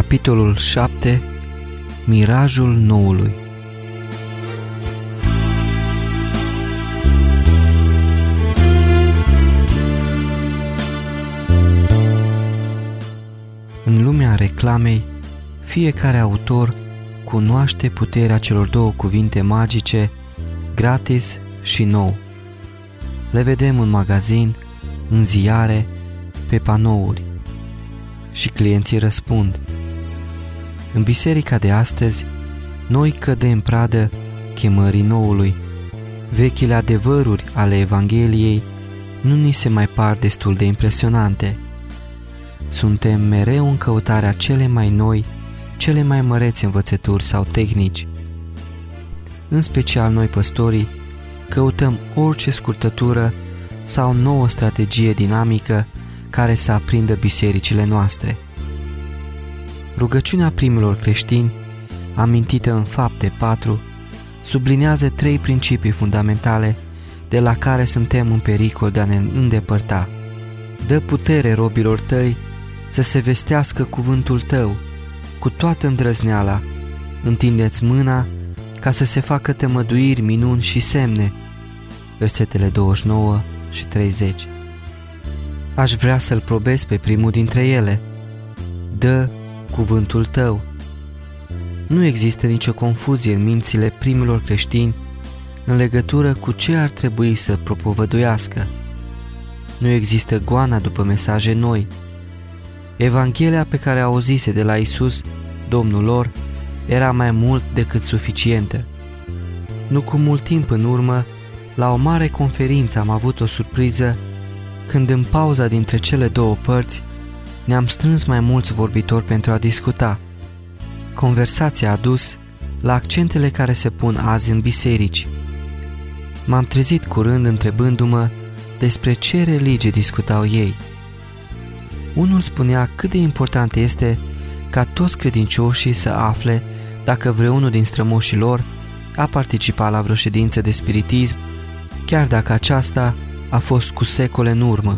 Capitolul 7. Mirajul noului. În lumea reclamei, fiecare autor cunoaște puterea celor două cuvinte magice, gratis și nou. Le vedem în magazin, în ziare, pe panouri. Și clienții răspund. În biserica de astăzi, noi cădem pradă chemării noului. Vechile adevăruri ale Evangheliei nu ni se mai par destul de impresionante. Suntem mereu în căutarea cele mai noi, cele mai mărețe învățături sau tehnici. În special noi păstorii căutăm orice scurtătură sau nouă strategie dinamică care să aprindă bisericile noastre. Rugăciunea primilor creștini, amintită în Fapte 4, sublinează 3 principii fundamentale de la care suntem în pericol de a ne îndepărta. Dă putere robilor tăi să se vestească cuvântul tău, cu toată îndrăzneala, întindeți mâna ca să se facă tămăduiri, minuni și semne. Versetele 29 și 30. Aș vrea să-l probez pe primul dintre ele. Dă cuvântul tău. Nu există nicio confuzie în mințile primilor creștini în legătură cu ce ar trebui să propovăduiască. Nu există goana după mesaje noi. Evanghelia pe care auzise de la Isus, Domnul lor, era mai mult decât suficientă. Nu cu mult timp în urmă, la o mare conferință am avut o surpriză când în pauza dintre cele două părți ne-am strâns mai mulți vorbitori pentru a discuta. Conversația a dus la accentele care se pun azi în biserici. M-am trezit curând întrebându-mă despre ce religie discutau ei. Unul spunea cât de important este ca toți credincioșii să afle dacă vreunul din strămoșii lor a participat la vreo ședință de spiritism, chiar dacă aceasta a fost cu secole în urmă.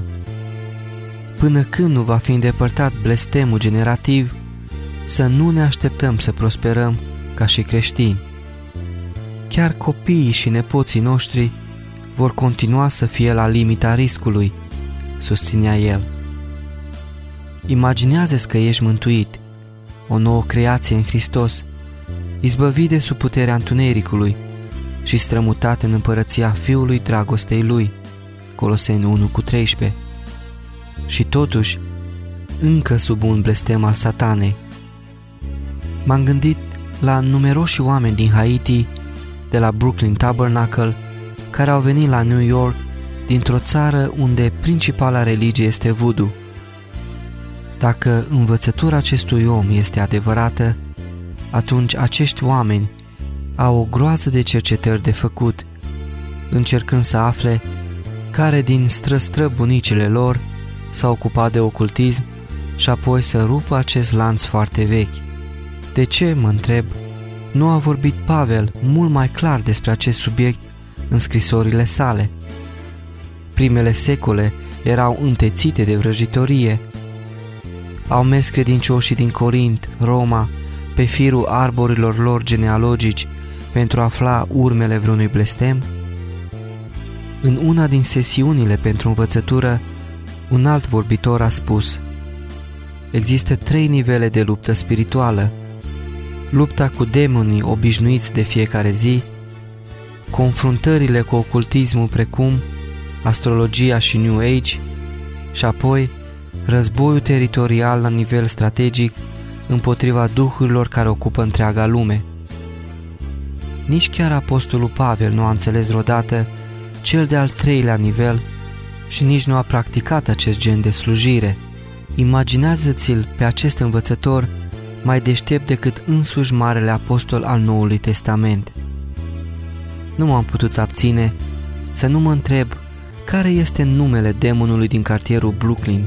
Până când nu va fi îndepărtat blestemul generativ, să nu ne așteptăm să prosperăm ca și creștini. Chiar copiii și nepoții noștri vor continua să fie la limita riscului, susținea el. Imaginează-ți că ești mântuit, o nouă creație în Hristos, izbăvit de sub puterea întunericului și strămutat în împărăția Fiului dragostei Lui, Coloseni 1:13, și totuși încă sub un blestem al satanei. M-am gândit la numeroși oameni din Haiti, de la Brooklyn Tabernacle, care au venit la New York dintr-o țară unde principala religie este voodoo. Dacă învățătura acestui om este adevărată, atunci acești oameni au o groază de cercetări de făcut, încercând să afle care din străbunicile lor s-a ocupat de ocultism și apoi să rupă acest lanț foarte vechi. De ce, mă întreb, nu a vorbit Pavel mult mai clar despre acest subiect în scrisorile sale? Primele secole erau întețite de vrăjitorie. Au mers credincioșii din Corint, Roma, pe firul arborilor lor genealogici pentru a afla urmele vreunui blestem? În una din sesiunile pentru învățătură, un alt vorbitor a spus: există 3 nivele de luptă spirituală: lupta cu demonii obișnuiți de fiecare zi, confruntările cu ocultismul precum astrologia și New Age și apoi războiul teritorial la nivel strategic împotriva duhurilor care ocupă întreaga lume. Nici chiar apostolul Pavel nu a înțeles vreodată cel de-al 3-lea nivel și nici nu a practicat acest gen de slujire. Imaginează-ți-l pe acest învățător mai deștept decât însuși Marele Apostol al Noului Testament. Nu m-am putut abține să nu mă întreb care este numele demonului din cartierul Brooklyn.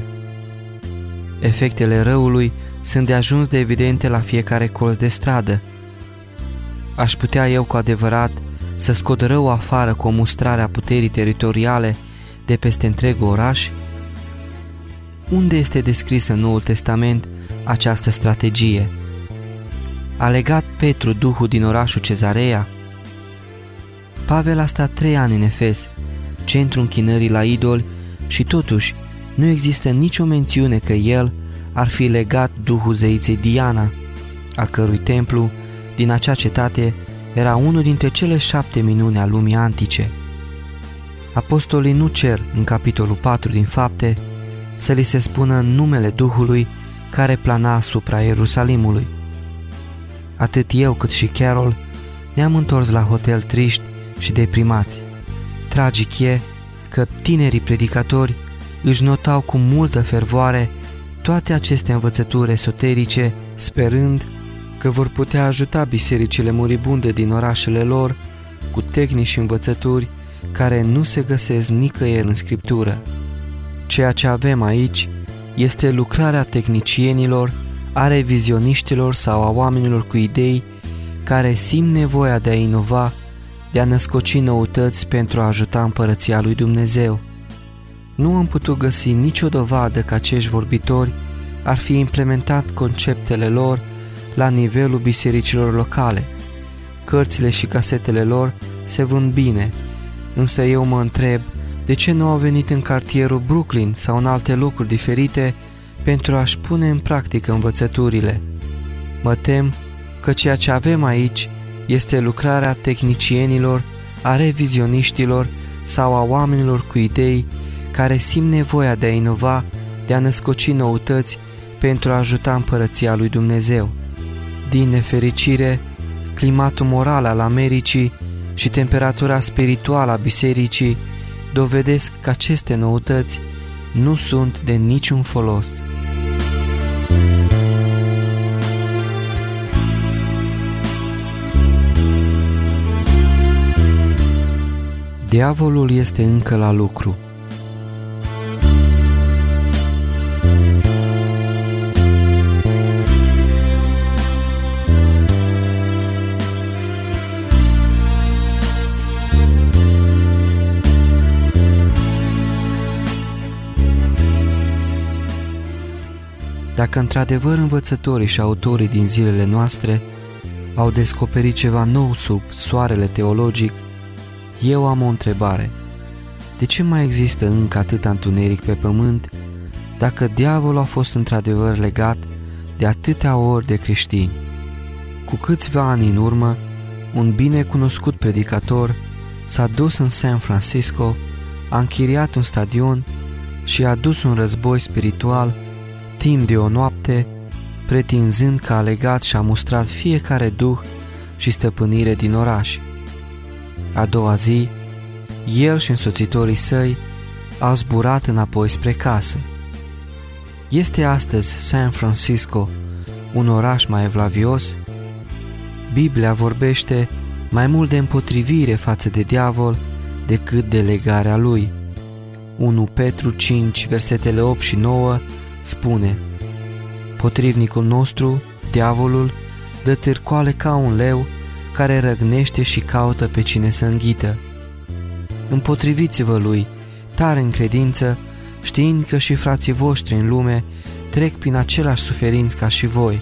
Efectele răului sunt de ajuns de evidente la fiecare colț de stradă. Aș putea eu cu adevărat să scot rău afară cu o mustrare a puterii teritoriale de peste întreg oraș? Unde este descrisă în Noul Testament această strategie? A legat Petru Duhul din orașul Cezarea? Pavel a stat 3 ani în Efes, centru închinării la idoli, și totuși nu există nicio mențiune că el ar fi legat Duhul zeiței Diana, al cărui templu din acea cetate era unul dintre cele 7 minuni a lumii antice. Apostolii nu cer în capitolul 4 din Fapte să li se spună numele Duhului care plana asupra Ierusalimului. Atât eu cât și Carol ne-am întors la hotel triști și deprimați. Tragic e că tinerii predicatori își notau cu multă fervoare toate aceste învățături esoterice, sperând că vor putea ajuta bisericile moribunde din orașele lor cu tehnici și învățături care nu se găsesc nicăieri în Scriptură. Ceea ce avem aici este lucrarea tehnicienilor, a revizioniștilor sau a oamenilor cu idei care simt nevoia de a inova, de a născoci noutăți pentru a ajuta împărăția lui Dumnezeu. Nu am putut găsi nicio dovadă că acești vorbitori ar fi implementat conceptele lor la nivelul bisericilor locale. Cărțile și casetele lor se vând bine, însă eu mă întreb de ce nu au venit în cartierul Brooklyn sau în alte locuri diferite pentru a-și pune în practică învățăturile. Mă tem că ceea ce avem aici este lucrarea tehnicienilor, a revizioniștilor sau a oamenilor cu idei care simt nevoia de a inova, de a născoci noutăți pentru a ajuta împărăția lui Dumnezeu. Din nefericire, climatul moral al Americii și temperatura spirituală a bisericii dovedesc că aceste noutăți nu sunt de niciun folos. Diavolul este încă la lucru. Dacă într-adevăr învățătorii și autorii din zilele noastre au descoperit ceva nou sub soarele teologic, eu am o întrebare. De ce mai există încă atâta întuneric pe pământ dacă diavolul a fost într-adevăr legat de atâtea ori de creștini? Cu câțiva ani în urmă, un binecunoscut predicator s-a dus în San Francisco, a închiriat un stadion și a dus un război spiritual timp de o noapte, pretinzând că a legat și a mustrat fiecare duh și stăpânire din oraș. A doua zi, el și însoțitorii săi au zburat înapoi spre casă. Este astăzi San Francisco un oraș mai evlavios? Biblia vorbește mai mult de împotrivire față de diavol decât de legarea lui. 1 Petru 5, versetele 8 și 9 spune: potrivnicul nostru, diavolul, dă târcoale ca un leu care răgnește și caută pe cine să înghită. Împotriviți-vă lui, tare în credință, știind că și frații voștri în lume trec prin același suferinți ca și voi.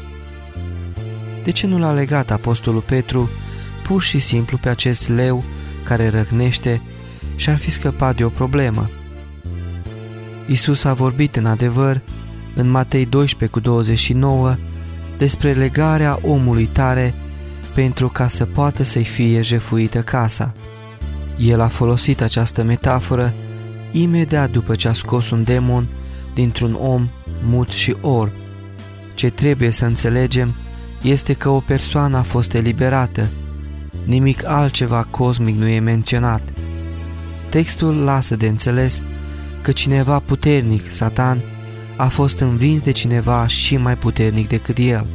De ce nu l-a legat apostolul Petru pur și simplu pe acest leu care răgnește și ar fi scăpat de o problemă? Iisus a vorbit în adevăr în Matei 12:29 despre legarea omului tare pentru ca să poată să-i fie jefuită casa. El a folosit această metaforă imediat după ce a scos un demon dintr-un om mut și orb. Ce trebuie să înțelegem este că o persoană a fost eliberată. Nimic altceva cosmic nu e menționat. Textul lasă de înțeles că cineva puternic, Satan, a fost învins de cineva și mai puternic decât el.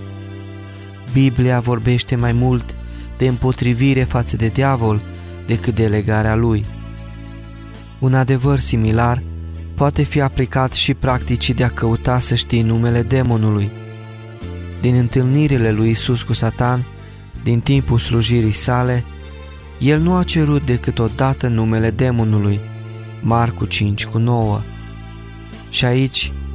Biblia vorbește mai mult de împotrivire față de diavol decât de legarea lui. Un adevăr similar poate fi aplicat și practicii de a căuta să știi numele demonului. Din întâlnirile lui Iisus cu Satan, din timpul slujirii sale, el nu a cerut decât odată numele demonului, Marcu 5:9. Și aici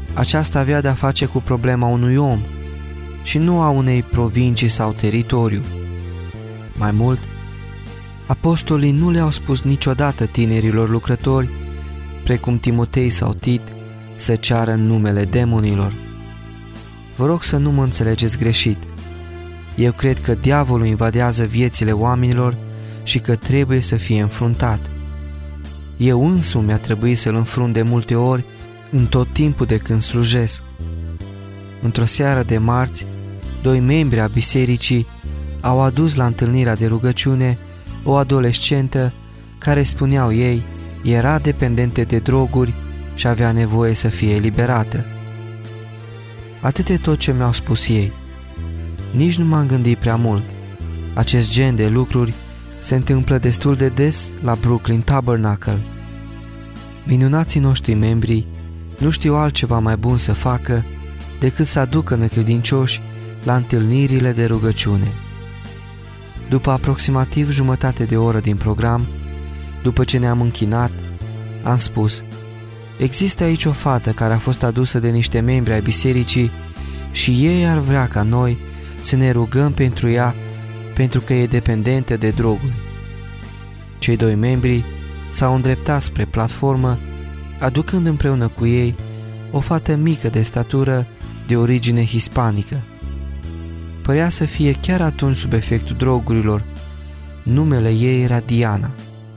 Aceasta avea de-a face cu problema unui om și nu a unei provincii sau teritoriu. Mai mult, apostolii nu le-au spus niciodată tinerilor lucrători, precum Timotei sau Tit, să ceară în numele demonilor. Vă rog să nu mă înțelegeți greșit. Eu cred că diavolul invadează viețile oamenilor și că trebuie să fie înfruntat. Eu însumi mi-a trebuit să-l înfrunt de multe ori în tot timpul de când slujesc. Într-o seară de marți, 2 membri a bisericii au adus la întâlnirea de rugăciune o adolescentă care, spuneau ei, era dependentă de droguri și avea nevoie să fie eliberată. Atât e tot ce mi-au spus ei. Nici nu m-am gândit prea mult. Acest gen de lucruri se întâmplă destul de des la Brooklyn Tabernacle. Minunații noștri membri nu știu altceva mai bun să facă decât să aducă necredincioși la întâlnirile de rugăciune. După aproximativ jumătate de oră din program, după ce ne-am închinat, am spus: există aici o fată care a fost adusă de niște membri ai bisericii și ei ar vrea ca noi să ne rugăm pentru ea pentru că e dependentă de droguri. Cei 2 membri s-au îndreptat spre platformă, aducând împreună cu ei o fată mică de statură de origine hispanică. Părea să fie chiar atunci sub efectul drogurilor. Numele ei era Diana.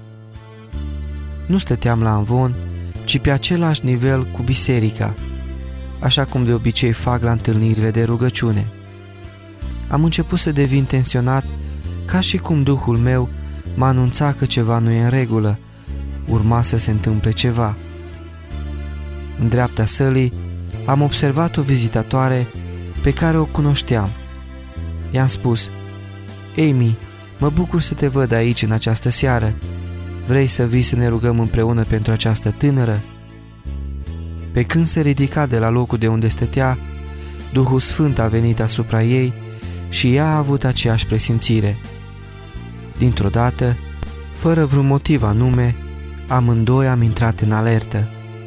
Nu stăteam la amvon, ci pe același nivel cu biserica, așa cum de obicei fac la întâlnirile de rugăciune. Am început să devin tensionat, ca și cum Duhul meu m-a anunțat că ceva nu e în regulă, urma să se întâmple ceva. În dreapta sălii am observat o vizitatoare pe care o cunoșteam. I-am spus: Amy, mă bucur să te văd aici în această seară. Vrei să vii să ne rugăm împreună pentru această tânără? Pe când se ridica de la locul de unde stătea, Duhul Sfânt a venit asupra ei și ea a avut aceeași presimțire. Dintr-o dată, fără vreun motiv anume, amândoi am intrat în alertă.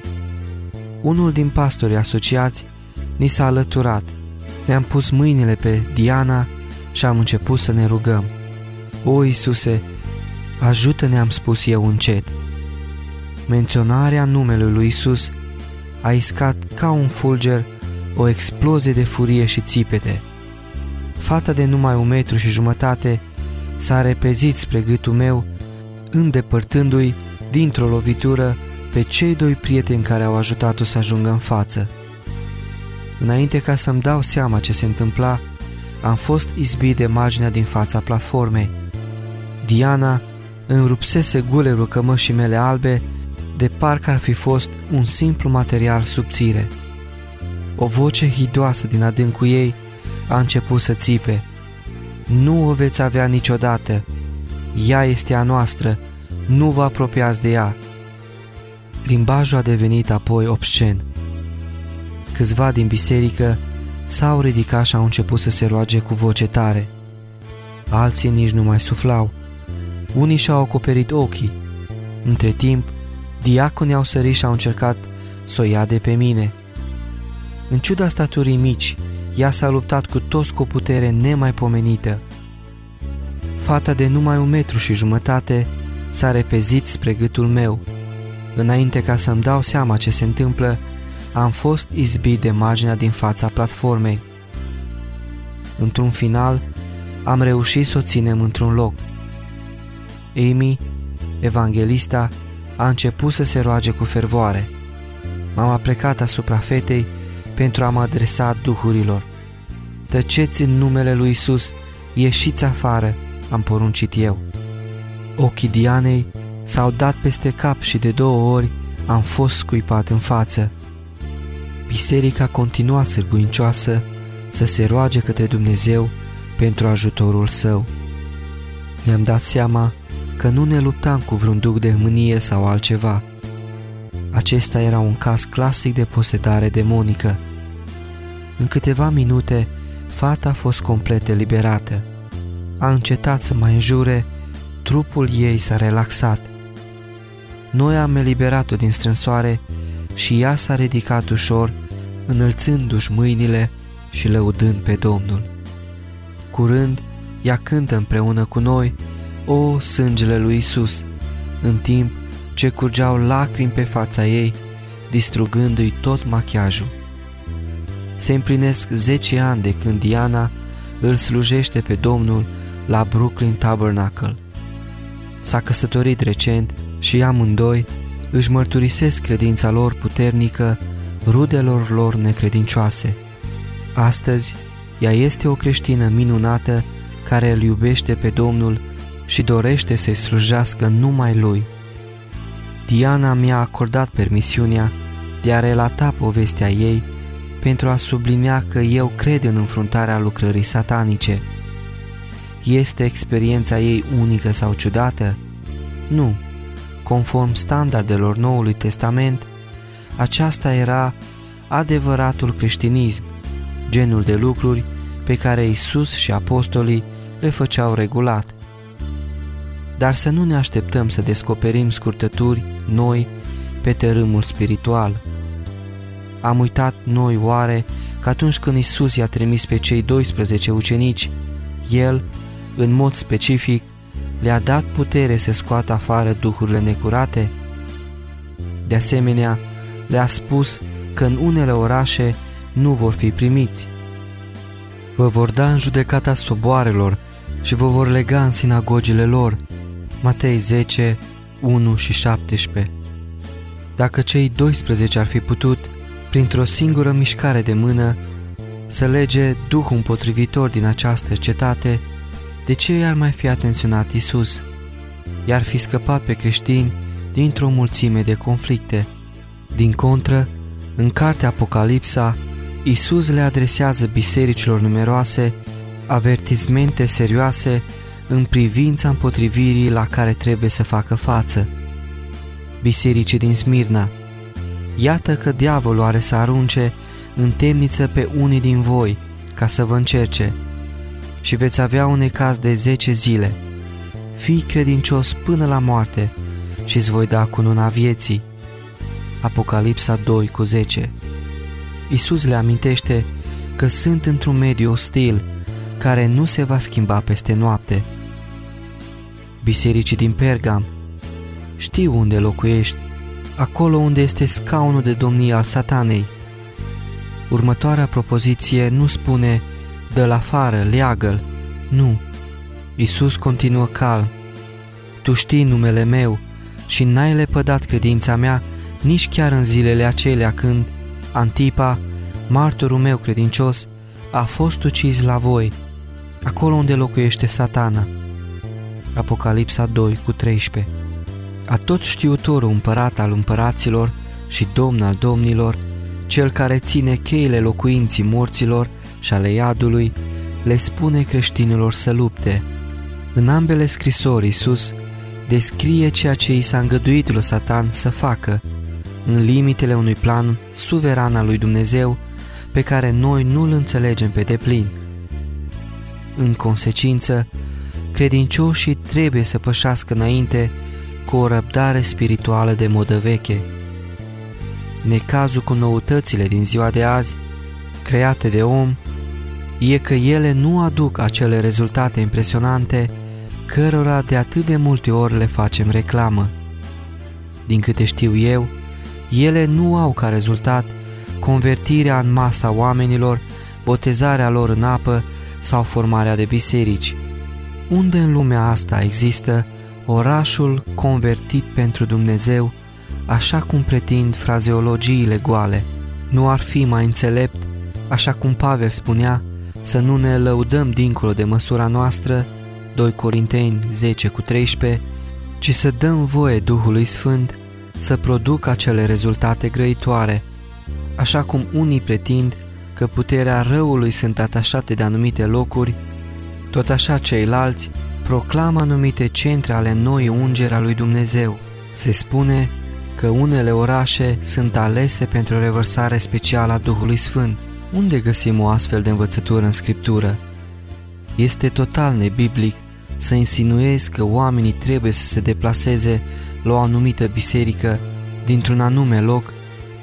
Unul din pastorii asociați ni s-a alăturat, ne-am pus mâinile pe Diana și am început să ne rugăm. O, Iisuse, ajută-ne, am spus eu încet. Menționarea numelui lui Iisus a iscat ca un fulger o explozie de furie și țipete. Fata de numai 1,5 m s-a repezit spre gâtul meu, îndepărtându-i dintr-o lovitură pe cei 2 prieteni care au ajutat-o să ajungă în față. Înainte ca să-mi dau seama ce se întâmpla, am fost izbit de marginea din fața platformei. Diana îmi rupsese gulerul cămășii mele albe, de parcă ar fi fost un simplu material subțire. O voce hidoasă din adâncul ei a început să țipe: nu o veți avea niciodată, ea este a noastră, nu vă apropiați de ea. Limbajul a devenit apoi obscen. Câțiva din biserică s-au ridicat și au început să se roage cu voce tare. Alții nici nu mai suflau. Unii și-au acoperit ochii. Între timp, diaconii au sărit și au încercat să o ia de pe mine. În ciuda staturii mici, ea s-a luptat cu toți cu o putere nemaipomenită. Fata de numai 1,5 m s-a repezit spre gâtul meu. Înainte ca să-mi dau seama ce se întâmplă, am fost izbit de marginea din fața platformei. Într-un final, am reușit să o ținem într-un loc. Amy, evanghelista, a început să se roage cu fervoare. M-am aplecat asupra fetei pentru a mă adresa duhurilor. Tăceți în numele lui Iisus, ieșiți afară, am poruncit eu. Ochii Dianei s-au dat peste cap și de 2 ori am fost scuipat în față. Biserica continua sârguincioasă să se roage către Dumnezeu pentru ajutorul său. Ne-am dat seama că nu ne luptam cu vreun duc de mânie sau altceva. Acesta era un caz clasic de posedare demonică. În câteva minute, fata a fost complet eliberată. A încetat să mai înjure, trupul ei s-a relaxat. Noi am eliberat-o din strânsoare și ea s-a ridicat ușor, înălțându-și mâinile și lăudând pe Domnul. Curând, ea cântă împreună cu noi, O, sângele lui Isus, în timp ce curgeau lacrimi pe fața ei, distrugându-i tot machiajul. Se împlinesc 10 ani de când Diana îl slujește pe Domnul la Brooklyn Tabernacle. S-a căsătorit recent și amândoi își mărturisesc credința lor puternică rudelor lor necredincioase. Astăzi, ea este o creștină minunată care îl iubește pe Domnul și dorește să-i slujească numai Lui. Diana mi-a acordat permisiunea de a relata povestea ei pentru a sublinia că eu cred în înfruntarea lucrării satanice. Este experiența ei unică sau ciudată? Nu. Conform standardelor Noului Testament, aceasta era adevăratul creștinism, genul de lucruri pe care Isus și apostolii le făceau regulat. Dar să nu ne așteptăm să descoperim scurtături noi pe tărâmul spiritual. Am uitat noi oare că atunci când Isus i-a trimis pe cei 12 ucenici, El, în mod specific, le-a dat putere să scoată afară duhurile necurate? De asemenea, le-a spus că în unele orașe nu vor fi primiți. Vă vor da în judecata soboarelor și vă vor lega în sinagogile lor. Matei 10, 1 și 17. Dacă cei 12 ar fi putut, printr-o singură mișcare de mână, să lege duhul împotrivitor din această cetate, de ce i-ar mai fi atenționat Isus? I-ar fi scăpat pe creștini dintr-o mulțime de conflicte. Din contră, în cartea Apocalipsa, Isus le adresează bisericilor numeroase avertismente serioase în privința împotrivirii la care trebuie să facă față. Bisericii din Smirna: iată că diavolul are să arunce în temniță pe unii din voi ca să vă încerce și veți avea un necaz de 10 zile. Fii credincios până la moarte și îți voi da cununa vieții. Apocalipsa 2:10. Isus le amintește că sunt într-un mediu ostil care nu se va schimba peste noapte. Bisericii din Pergam: știu unde locuiești, acolo unde este scaunul de domnie al Satanei. Următoarea propoziție nu spune dă-l afară, leagă-l. Nu. Isus continuă calm: tu știi numele meu și n-ai lepădat credința mea nici chiar în zilele acelea când Antipa, martorul meu credincios, a fost ucis la voi, acolo unde locuiește Satana. Apocalipsa 2:13. Atotștiutorul împărat al împăraților și domn al domnilor, cel care ține cheile locuinții morților și ale iadului, le spune creștinilor să lupte. În ambele scrisori, Iisus descrie ceea ce i s-a îngăduit lui Satan să facă, în limitele unui plan suveran al lui Dumnezeu, pe care noi nu-l înțelegem pe deplin. În consecință, credincioșii trebuie să pășească înainte cu o răbdare spirituală de modă veche. Necazul cu noutățile din ziua de azi, create de om, e că ele nu aduc acele rezultate impresionante cărora de atât de multe ori le facem reclamă. Din câte știu eu, ele nu au ca rezultat convertirea în masa oamenilor, botezarea lor în apă sau formarea de biserici. Unde în lumea asta există orașul convertit pentru Dumnezeu, așa cum pretind frazeologiile goale? Nu ar fi mai înțelept, așa cum Pavel spunea, să nu ne lăudăm dincolo de măsura noastră, 2 Corinteni 10:13, ci să dăm voie Duhului Sfânt să producă acele rezultate grăitoare, așa cum unii pretind că puterea răului sunt atașate de anumite locuri, tot așa ceilalți proclamă anumite centre ale noii ungeri a lui Dumnezeu. Se spune că unele orașe sunt alese pentru o revărsare specială a Duhului Sfânt. Unde găsim o astfel de învățătură în Scriptură? Este total nebiblic să insinuezi că oamenii trebuie să se deplaseze la o anumită biserică dintr-un anume loc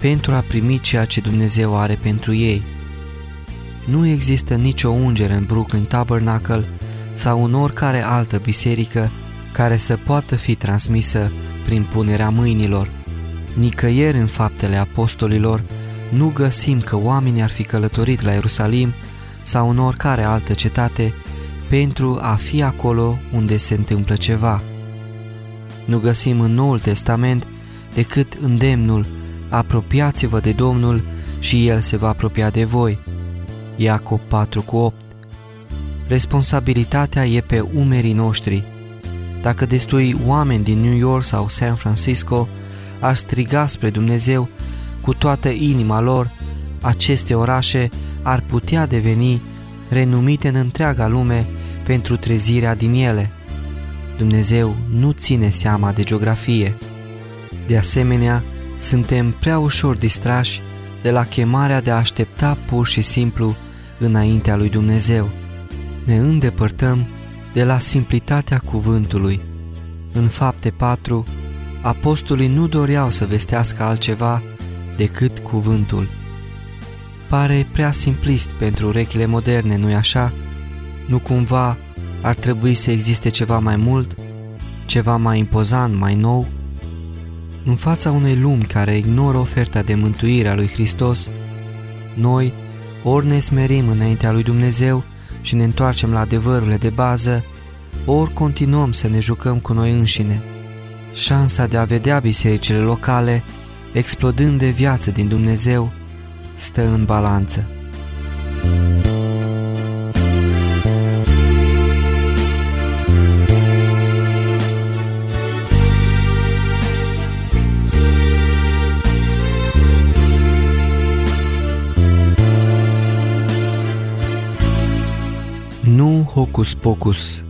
pentru a primi ceea ce Dumnezeu are pentru ei. Nu există nicio ungere în Brooklyn Tabernacle sau în oricare altă biserică care să poată fi transmisă prin punerea mâinilor. Nicăieri în Faptele Apostolilor nu găsim că oamenii ar fi călătorit la Ierusalim sau în oricare altă cetate pentru a fi acolo unde se întâmplă ceva. Nu găsim în Noul Testament decât îndemnul: apropiați-vă de Domnul și El se va apropia de voi. Iacob 4:8. Responsabilitatea e pe umerii noștri. Dacă destui oameni din New York sau San Francisco ar striga spre Dumnezeu cu toată inima lor, aceste orașe ar putea deveni renumite în întreaga lume pentru trezirea din ele. Dumnezeu nu ține seama de geografie. De asemenea, suntem prea ușor distrași de la chemarea de a aștepta pur și simplu înaintea lui Dumnezeu. Ne îndepărtăm de la simplitatea cuvântului. În Fapte 4, apostolii nu doreau să vestească altceva decât cuvântul. Pare prea simplist pentru urechile moderne, nu-i așa? Nu cumva ar trebui să existe ceva mai mult, ceva mai impozant, mai nou? În fața unei lumi care ignoră oferta de mântuire a lui Hristos, noi ori ne smerim înaintea lui Dumnezeu și ne întoarcem la adevărurile de bază, ori continuăm să ne jucăm cu noi înșine. Șansa de a vedea bisericile locale explodând de viață din Dumnezeu stă în balanță. Nu hocus pocus.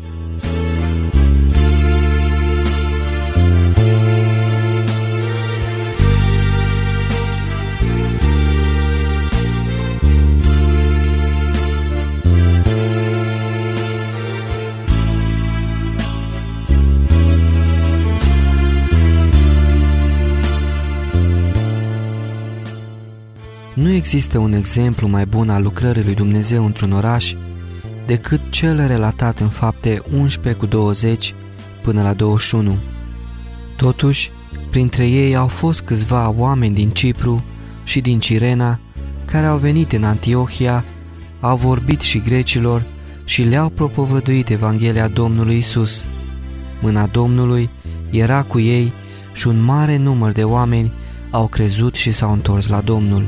Nu există un exemplu mai bun al lucrării lui Dumnezeu într-un oraș decât cel relatat în Fapte 11:20 până la 21. Totuși, printre ei au fost câțiva oameni din Cipru și din Cirena care au venit în Antiohia, au vorbit și grecilor și le-au propovăduit Evanghelia Domnului Isus. Mâna Domnului era cu ei și un mare număr de oameni au crezut și s-au întors la Domnul.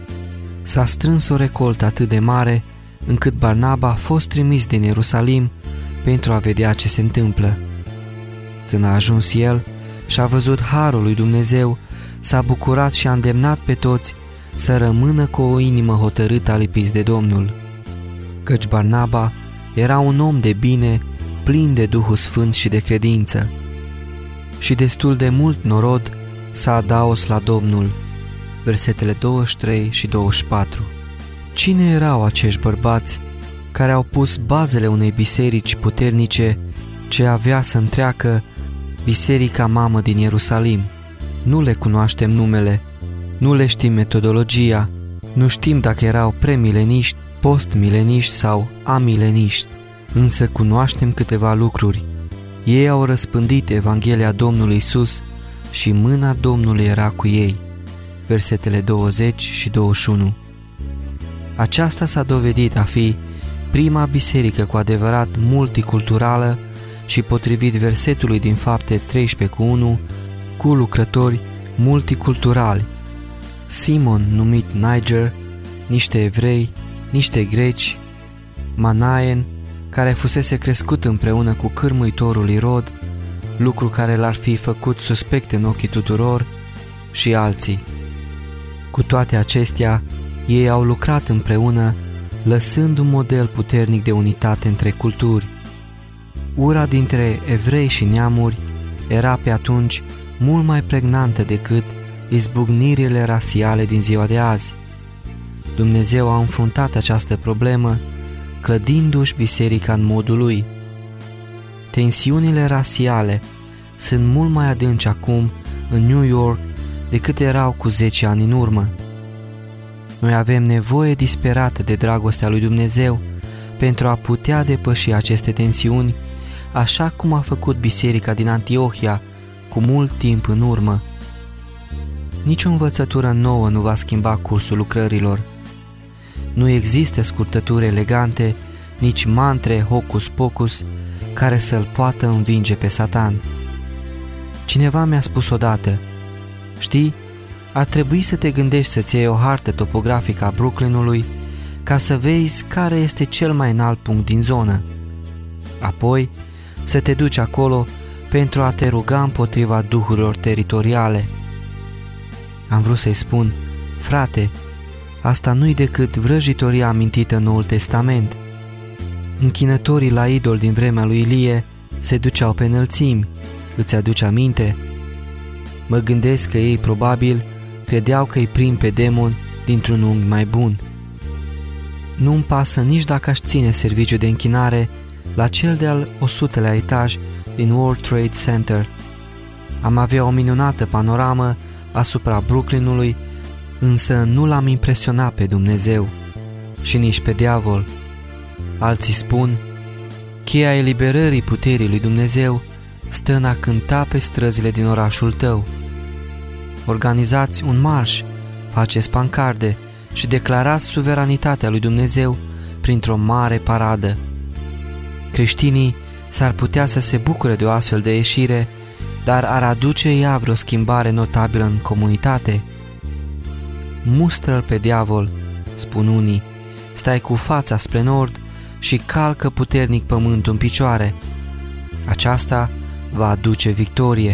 S-a strâns o recoltă atât de mare încât Barnaba a fost trimis din Ierusalim pentru a vedea ce se întâmplă. Când a ajuns el și a văzut harul lui Dumnezeu, s-a bucurat și a îndemnat pe toți să rămână cu o inimă hotărâtă alipiți de Domnul. Căci Barnaba era un om de bine, plin de Duhul Sfânt și de credință. Și destul de mult norod s-a adaos la Domnul. Versetele 23 și 24. Cine erau acești bărbați care au pus bazele unei biserici puternice ce avea să întreacă biserica mamă din Ierusalim? Nu le cunoaștem numele, nu le știm metodologia, nu știm dacă erau premileniști, postmileniști sau amileniști, însă cunoaștem câteva lucruri. Ei au răspândit Evanghelia Domnului Isus și mâna Domnului era cu ei. Versetele 20 și 21. Aceasta s-a dovedit a fi prima biserică cu adevărat multiculturală și, potrivit versetului din Fapte 13:1, cu lucrători multiculturali. Simon, numit Niger, niște evrei, niște greci, Manaen, care fusese crescut împreună cu cârmuitorul Irod, lucru care l-ar fi făcut suspect în ochii tuturor, și alții. Cu toate acestea, ei au lucrat împreună, lăsând un model puternic de unitate între culturi. Ura dintre evrei și neamuri era pe atunci mult mai pregnantă decât izbucnirile rasiale din ziua de azi. Dumnezeu a înfruntat această problemă, clădindu-și biserica în modul lui. Tensiunile rasiale sunt mult mai adânci acum în New York decât erau cu 10 ani în urmă. Noi avem nevoie disperată de dragostea lui Dumnezeu pentru a putea depăși aceste tensiuni, așa cum a făcut biserica din Antiohia cu mult timp în urmă. Nici o învățătură nouă nu va schimba cursul lucrărilor. Nu există scurtături elegante, nici mantre hocus-pocus care să-l poată învinge pe Satan. Cineva mi-a spus odată: știi, ar trebui să te gândești să-ți iei o hartă topografică a Brooklynului ca să vezi care este cel mai înalt punct din zonă. Apoi să te duci acolo pentru a te ruga împotriva duhurilor teritoriale. Am vrut să-i spun: frate, asta nu-i decât vrăjitoria amintită în Noul Testament. Închinătorii la idol din vremea lui Ilie se duceau pe înălțimi, îți aduce aminte? Mă gândesc că ei probabil credeau că îi prind pe demon dintr-un unghi mai bun. Nu-mi pasă nici dacă aș ține serviciu de închinare la cel de-al 100-lea etaj din World Trade Center. Am avea o minunată panoramă asupra Brooklynului, însă nu l-am impresionat pe Dumnezeu și nici pe diavol. Alții spun: cheia eliberării puterii lui Dumnezeu stă în a cânta pe străzile din orașul tău. Organizați un marș, faceți pancarde și declarați suveranitatea lui Dumnezeu printr-o mare paradă. Creștinii s-ar putea să se bucure de o astfel de ieșire, dar ar aduce ea vreo schimbare notabilă în comunitate? Mustră-l pe diavol, spun unii, stai cu fața spre nord și calcă puternic pământul în picioare. Aceasta va aduce victorie.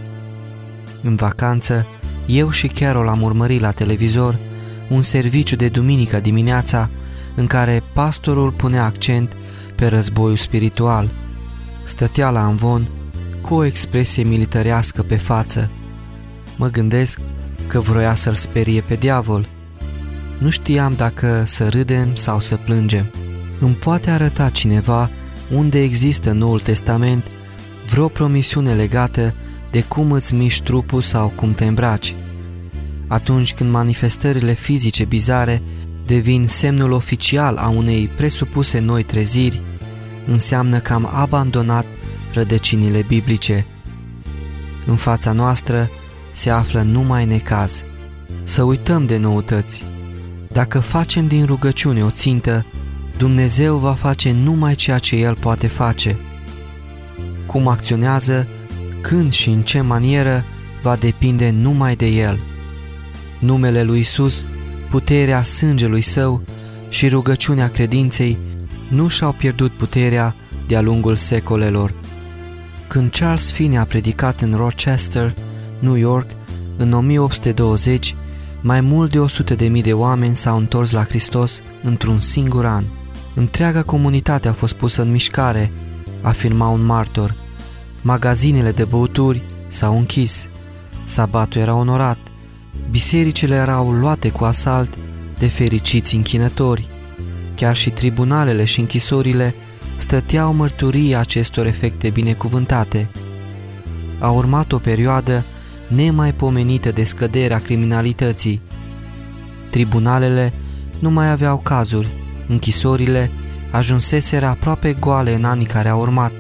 În vacanță, eu și Carol am urmărit la televizor un serviciu de duminică dimineața în care pastorul punea accent pe războiul spiritual. Stătea la amvon cu o expresie militarească pe față. Mă gândesc că vroia să-l sperie pe diavol. Nu știam dacă să râdem sau să plângem. Îmi poate arăta cineva unde există în Noul Testament vreo promisiune legată de cum îți miști trupul sau cum te îmbraci? Atunci când manifestările fizice bizare devin semnul oficial a unei presupuse noi treziri, înseamnă că am abandonat rădăcinile biblice. În fața noastră se află numai necaz. Să uităm de noutăți. Dacă facem din rugăciune o țintă, Dumnezeu va face numai ceea ce El poate face. Cum acționează, când și în ce manieră, va depinde numai de El. Numele lui Isus, puterea sângelui Său și rugăciunea credinței nu și-au pierdut puterea de-a lungul secolelor. Când Charles Finney a predicat în Rochester, New York, în 1820, mai mult de 100.000 de oameni s-au întors la Hristos într-un singur an. Întreaga comunitate a fost pusă în mișcare, afirma un martor. Magazinele de băuturi s-au închis, sabatul era onorat, bisericile erau luate cu asalt de fericiți închinători. Chiar și tribunalele și închisorile stăteau mărturii acestor efecte binecuvântate. A urmat o perioadă nemaipomenită de scăderea criminalității. Tribunalele nu mai aveau cazuri, închisorile ajunseseră aproape goale în anii care au urmat.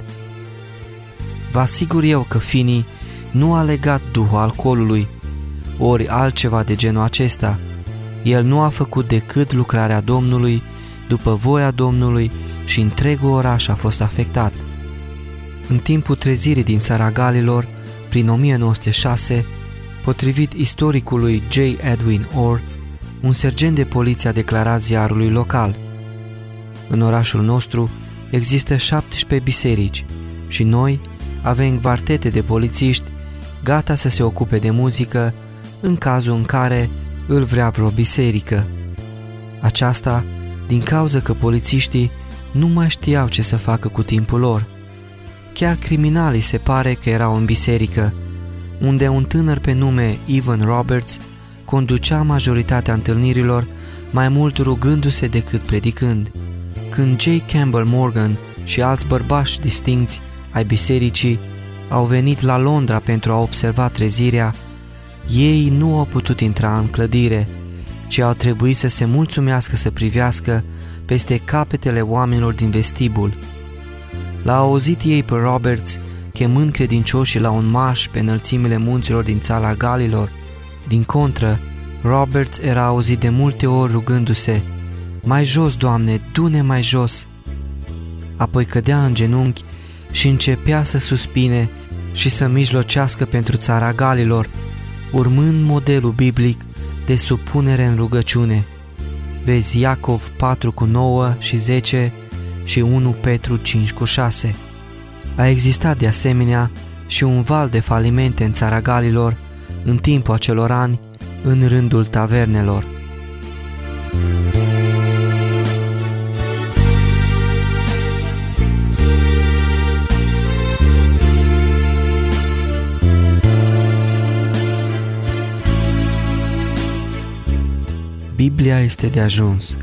Vă asigur eu că Finney nu a legat duhul alcoolului, ori altceva de genul acesta. El nu a făcut decât lucrarea Domnului, după voia Domnului, și întregul oraș a fost afectat. În timpul trezirii din țara Galilor, prin 1906, potrivit istoricului J. Edwin Orr, un sergent de poliție a declarat ziarului local: în orașul nostru există 17 biserici și noi avem quartete de polițiști gata să se ocupe de muzică în cazul în care îl vrea vreo biserică. Aceasta din cauza că polițiștii nu mai știau ce să facă cu timpul lor. Chiar criminalii se pare că erau în biserică, unde un tânăr pe nume Evan Roberts conducea majoritatea întâlnirilor, mai mult rugându-se decât predicând. Când J. Campbell Morgan și alți bărbași distincți ai bisericii au venit la Londra pentru a observa trezirea, Ei nu au putut intra în clădire, ci au trebuit să se mulțumească să privească peste capetele oamenilor din vestibul. L-au auzit ei pe Roberts chemând credincioșii la un marș pe înălțimile munților din țara Galilor. Din contră, Roberts era auzit de multe ori rugându-se: „Mai jos, Doamne, du-ne mai jos!” Apoi cădea în genunchi și începea să suspine și să mijlocească pentru țara Galilor, urmând modelul biblic de supunere în rugăciune. Vezi Iacov 4:9 și 10 și 1 Petru 5:6. A existat de asemenea și un val de falimente în țara Galilor în timpul acelor ani, în rândul tavernelor. Biblia este de ajuns.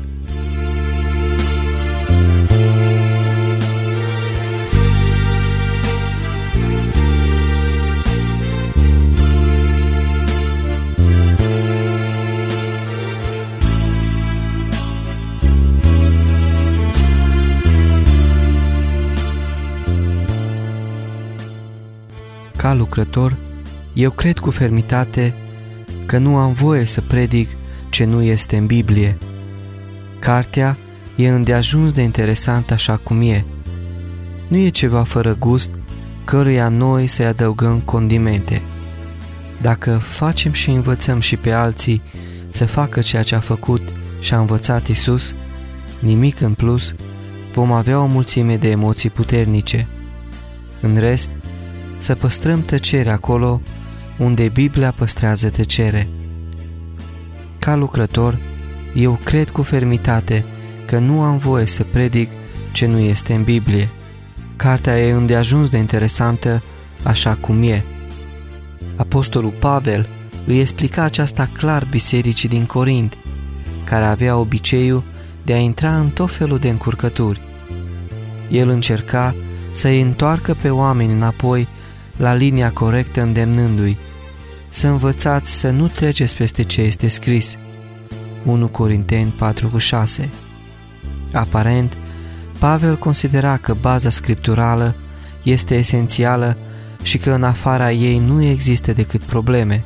Ca lucrător, eu cred cu fermitate că nu am voie să predic ce nu este în Biblie. Cartea e îndeajuns de interesant așa cum e. Nu e ceva fără gust căruia noi să-i adăugăm condimente. Dacă facem și învățăm și pe alții să facă ceea ce a făcut și a învățat Iisus, nimic în plus, vom avea o mulțime de emoții puternice. În rest, să păstrăm tăcere acolo unde Biblia păstrează tăcere. Ca lucrător, eu cred cu fermitate că nu am voie să predic ce nu este în Biblie. Cartea e îndeajuns de interesantă așa cum e. Apostolul Pavel îi explica aceasta clar bisericii din Corint, care avea obiceiul de a intra în tot felul de încurcături. El încerca să-i întoarcă pe oameni înapoi la linia corectă, îndemnându-i: să învățați să nu treceți peste ce este scris. 1 Corinteni 4:6. Aparent, Pavel considera că baza scripturală este esențială și că în afara ei nu există decât probleme.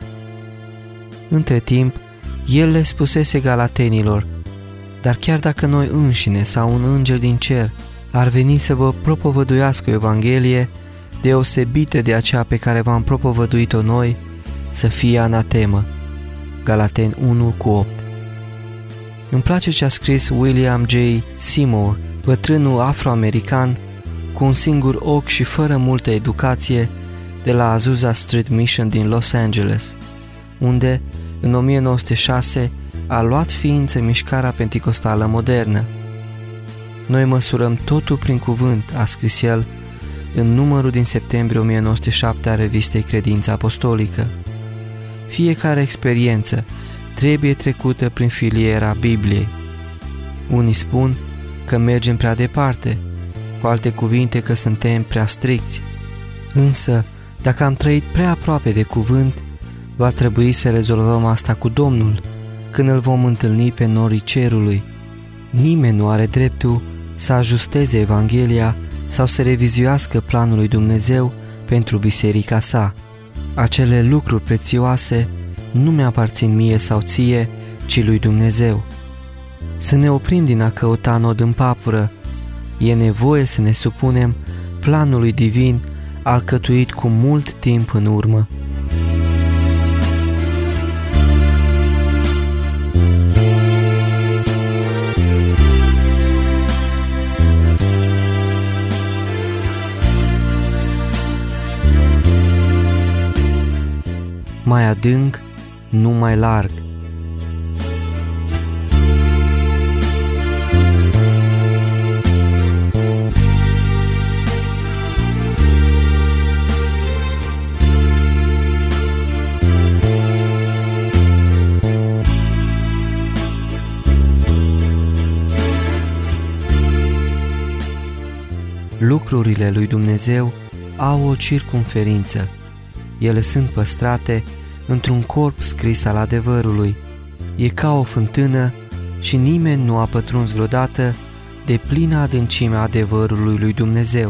Între timp, el le spusese galatenilor: dar chiar dacă noi înșine sau un înger din cer ar veni să vă propovăduiască o Evanghelie deosebită de aceea pe care v-am propovăduit-o noi, să fie anatemă. Galateni 1:8. Îmi place ce a scris William J. Seymour, bătrânul afroamerican cu un singur ochi și fără multă educație, de la Azusa Street Mission din Los Angeles, unde, în 1906, a luat ființă mișcarea penticostală modernă. Noi măsurăm totul prin cuvânt, a scris el în numărul din septembrie 1907 a revistei Credința Apostolică. Fiecare experiență trebuie trecută prin filiera Bibliei. Unii spun că mergem prea departe, cu alte cuvinte că suntem prea stricți. Însă, dacă am trăit prea aproape de cuvânt, va trebui să rezolvăm asta cu Domnul, când îl vom întâlni pe norii cerului. Nimeni nu are dreptul să ajusteze Evanghelia sau să revizuiască planul lui Dumnezeu pentru biserica sa. Acele lucruri prețioase nu mi-aparțin mie sau ție, ci lui Dumnezeu. Să ne oprim din a căuta nod în papură. E nevoie să ne supunem planului divin alcătuit cu mult timp în urmă. Mai adânc, nu mai larg. Lucrurile lui Dumnezeu au o circumferință. Ele sunt păstrate într-un corp scris al adevărului. E ca o fântână și nimeni nu a pătruns vreodată de plină adâncimea adevărului lui Dumnezeu.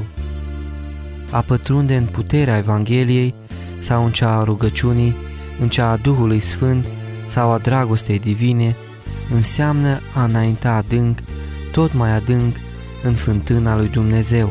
A pătrunde în puterea Evangheliei sau în cea a rugăciunii, în cea a Duhului Sfânt sau a dragostei divine, înseamnă a înainta adânc, tot mai adânc, în fântâna lui Dumnezeu.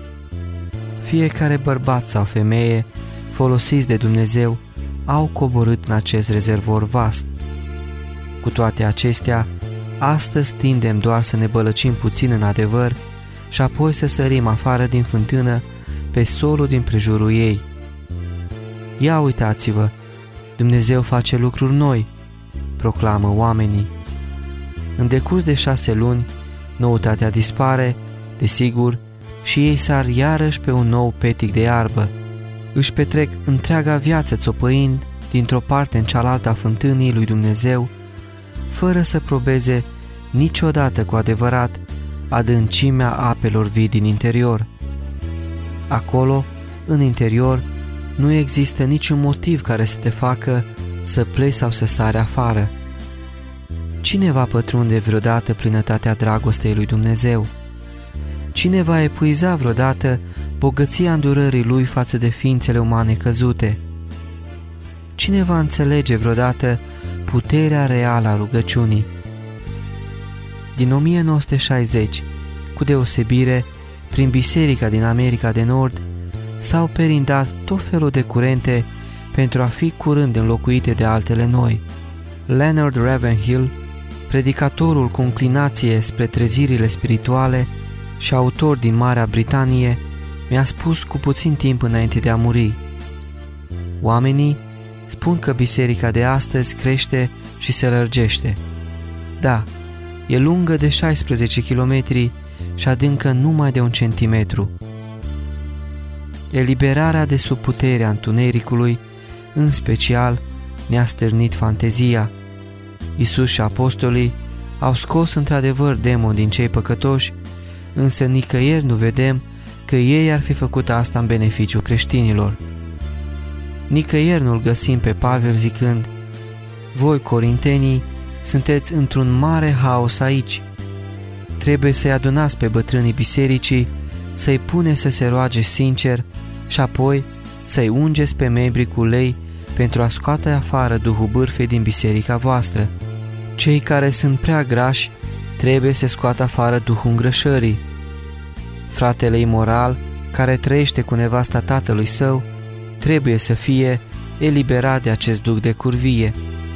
Fiecare bărbat sau femeie folosiți de Dumnezeu au coborât în acest rezervor vast. Cu toate acestea, astăzi tindem doar să ne bălăcim puțin în adevăr și apoi să sărim afară din fântână pe solul din prejurul ei. Ia uitați-vă, Dumnezeu face lucruri noi, proclamă oamenii. În decurs de 6 luni, noutatea dispare, desigur, și ei sar iarăși pe un nou petic de iarbă. Își petrec întreaga viață țopăind dintr-o parte în cealaltă a fântânii lui Dumnezeu, fără să probeze niciodată cu adevărat adâncimea apelor vii din interior. Acolo, în interior, nu există niciun motiv care să te facă să pleci sau să sari afară. Cine va pătrunde vreodată plinătatea dragostei lui Dumnezeu? Cine va epuiza vreodată bogăția îndurării lui față de ființele umane căzute? Cine va înțelege vreodată puterea reală a rugăciunii? Din 1960, cu deosebire, prin biserica din America de Nord, s-au perindat tot felul de curente pentru a fi curând înlocuite de altele noi. Leonard Ravenhill, predicatorul cu înclinație spre trezirile spirituale și autor din Marea Britanie, mi-a spus cu puțin timp înainte de a muri: oamenii spun că biserica de astăzi crește și se lărgește. Da, e lungă de 16 km și adâncă numai de 1 centimetru. Eliberarea de sub puterea întunericului, în special, ne-a stârnit fantezia. Iisus și apostolii au scos într-adevăr demoni din cei păcătoși, însă nicăieri nu vedem că ei ar fi făcut asta în beneficiul creștinilor. Nicăieri nu-l găsim pe Pavel zicând: voi, corintenii, sunteți într-un mare haos aici. Trebuie să-i adunați pe bătrânii bisericii, să-i pune să se roage sincer și apoi să-i ungeți pe membrii cu ulei pentru a scoate afară duhul bârfei din biserica voastră. Cei care sunt prea grași trebuie să scoată afară duhul îngrășării. Fratele imoral, care trăiește cu nevasta tatălui său, trebuie să fie eliberat de acest duh de curvie.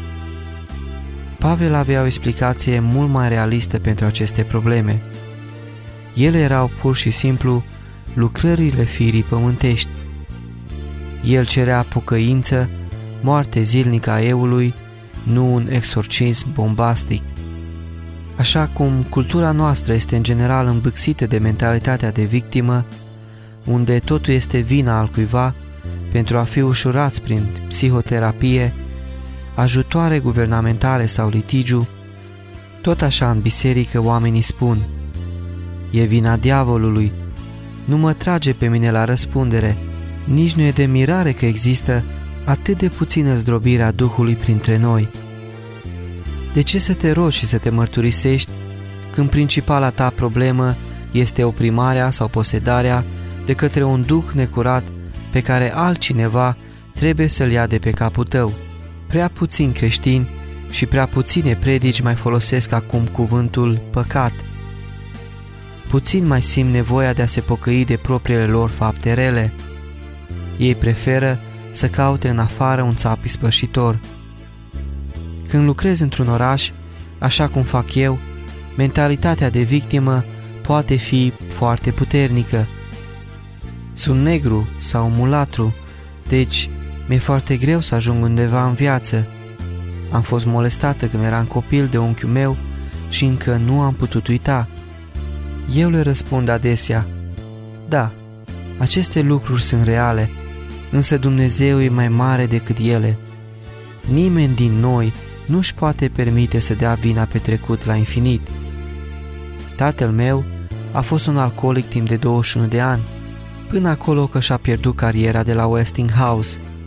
Pavel avea o explicație mult mai realistă pentru aceste probleme. Ele erau pur și simplu lucrările firii pământești. El cerea pocăință, moarte zilnică a eului, nu un exorcism bombastic. Așa cum cultura noastră este în general îmbâxită de mentalitatea de victimă, unde totul este vina al cuiva, pentru a fi ușurați prin psihoterapie, ajutoare guvernamentale sau litigiu, tot așa în biserică oamenii spun: e vina diavolului, nu mă trage pe mine la răspundere, nici nu e de mirare că există atât de puțină zdrobire a Duhului printre noi. De ce să te rogi și să te mărturisești când principala ta problemă este oprimarea sau posedarea de către un duh necurat pe care altcineva trebuie să-l ia de pe capul tău? Prea puțini creștini și prea puține predici mai folosesc acum cuvântul păcat. Puțin mai simt nevoia de a se pocăi de propriile lor fapte rele. Ei preferă să caute în afară un țap ispășitor. Când lucrezi într-un oraș, așa cum fac eu, mentalitatea de victimă poate fi foarte puternică. Sunt negru sau mulatru, deci mi-e foarte greu să ajung undeva în viață. Am fost molestată când eram copil de unchiul meu și încă nu am putut uita. Eu le răspund adesea: da, aceste lucruri sunt reale, însă Dumnezeu e mai mare decât ele. Nimeni din noi nu-și poate permite să dea vina pe trecut la infinit. Tatăl meu a fost un alcoolic timp de 21 de ani, până acolo că și-a pierdut cariera de la Westinghouse.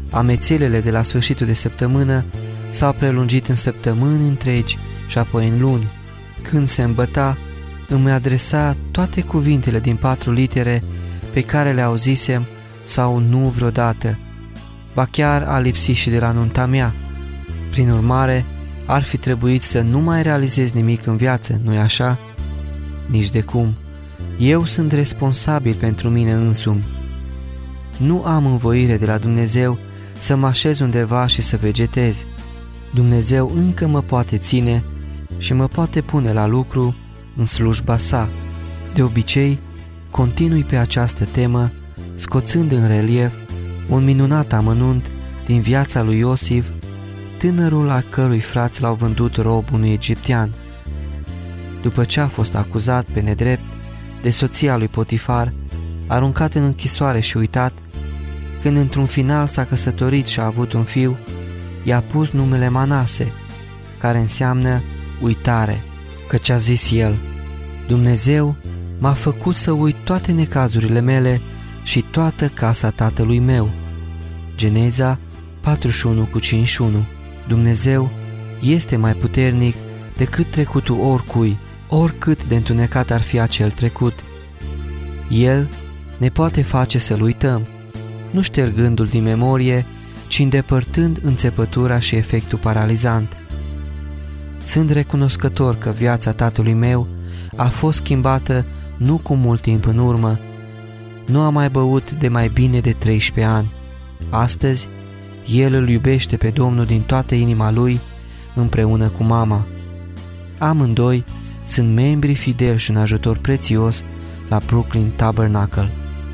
Amețelele de la sfârșitul de săptămână s-au prelungit în săptămâni întregi și apoi în luni. Când se îmbăta, îmi adresa toate cuvintele din 4 litere pe care le auzisem sau nu vreodată. Ba chiar a lipsit și de la nunta mea. Prin urmare, ar fi trebuit să nu mai realizez nimic în viață, nu-i așa? Nici de cum. Eu sunt responsabil pentru mine însumi. Nu am învoire de la Dumnezeu să mă așez undeva și să vegetez. Dumnezeu încă mă poate ține și mă poate pune la lucru în slujba sa. De obicei, continui pe această temă, scoțând în relief un minunat amănunt din viața lui Iosif, tânărul a cărui frați l-au vândut rob unui egiptean. După ce a fost acuzat pe nedrept de soția lui Potifar, aruncat în închisoare și uitat, când într-un final s-a căsătorit și a avut un fiu, i-a pus numele Manase, care înseamnă uitare, căci a zis el: Dumnezeu m-a făcut să uit toate necazurile mele și toată casa tatălui meu. Geneza 41:51. Dumnezeu este mai puternic decât trecutul oricui, oricât de întunecat ar fi acel trecut. El ne poate face să-L uităm, nu ștergându-l din memorie, ci îndepărtând înțepătura și efectul paralizant. Sunt recunoscător că viața tatălui meu a fost schimbată nu cu mult timp în urmă. Nu a mai băut de mai bine de 13 ani. Astăzi, el îl iubește pe Domnul din toată inima lui, împreună cu mama. Amândoi sunt membri fideli și un ajutor prețios la Brooklyn Tabernacle.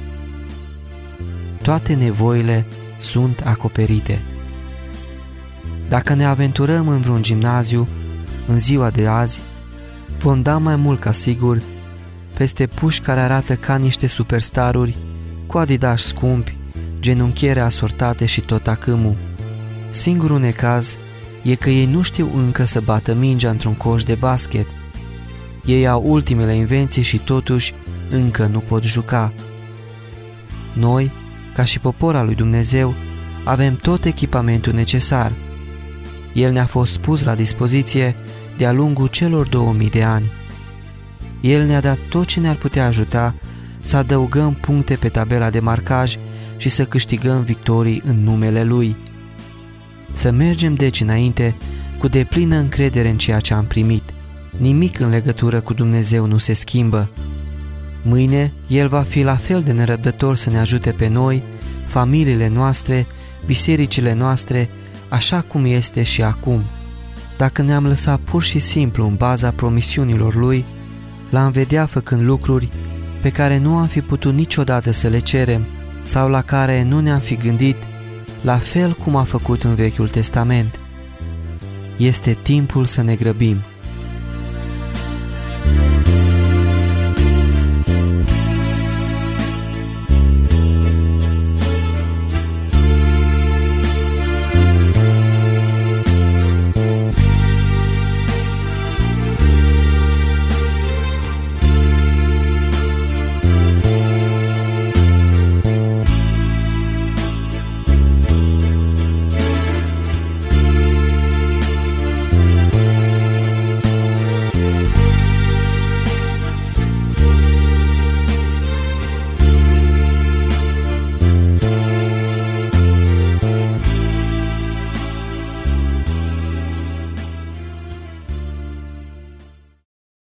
Toate nevoile sunt acoperite. Dacă ne aventurăm în vreun gimnaziu, în ziua de azi, vom da mai mult ca sigur peste puși care arată ca niște superstaruri, cu adidași scumpi, genunchiere asortate și tot acâmul. Singurul necaz e că ei nu știu încă să bată mingea într-un coș de basket. Ei au ultimele invenții și totuși încă nu pot juca. Noi, ca și popor al lui Dumnezeu, avem tot echipamentul necesar. El ne-a fost pus la dispoziție de-a lungul celor 2000 de ani. El ne-a dat tot ce ne-ar putea ajuta să adăugăm puncte pe tabela de marcaj și să câștigăm victorii în numele Lui. Să mergem deci înainte cu deplină încredere în ceea ce am primit. Nimic în legătură cu Dumnezeu nu se schimbă. Mâine El va fi la fel de nerăbdător să ne ajute pe noi, familiile noastre, bisericile noastre, așa cum este și acum. Dacă ne-am lăsat pur și simplu în baza promisiunilor Lui, L-am vedea făcând lucruri pe care nu am fi putut niciodată să le cerem sau la care nu ne-am fi gândit, la fel cum a făcut în Vechiul Testament. Este timpul să ne grăbim.